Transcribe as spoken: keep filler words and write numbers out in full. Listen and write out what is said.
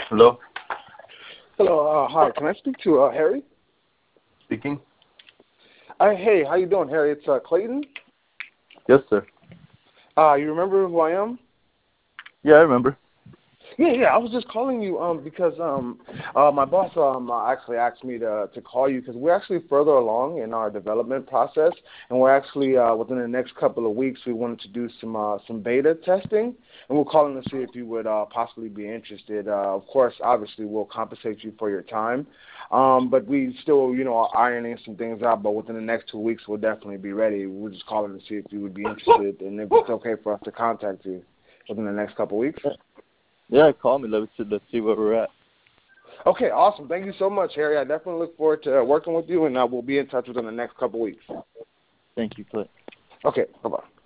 Hello? Hello, uh, hi. Can I speak to uh, Harry? Speaking? Uh, hey, how you doing, Harry? It's uh, Clayton. Yes, sir. Uh, you remember who I am? Yeah, I remember. Yeah, yeah. I was just calling you um because um uh, my boss um uh, actually asked me to to call you because we're actually further along in our development process, and we're actually uh, within the next couple of weeks we wanted to do some uh, some beta testing, and we're calling to see if you would uh, possibly be interested. Uh, of course, obviously we'll compensate you for your time, um, but we still you know are ironing some things out. But within the next two weeks we'll definitely be ready. We're just calling to see if you would be interested, and if it's okay for us to contact you within the next couple of weeks. Yeah, call me. Let's see, let's see where we're at. Okay, awesome. Thank you so much, Harry. I definitely look forward to uh, working with you, and uh, we'll be in touch within the next couple weeks. Thank you, Clint. Okay, bye-bye.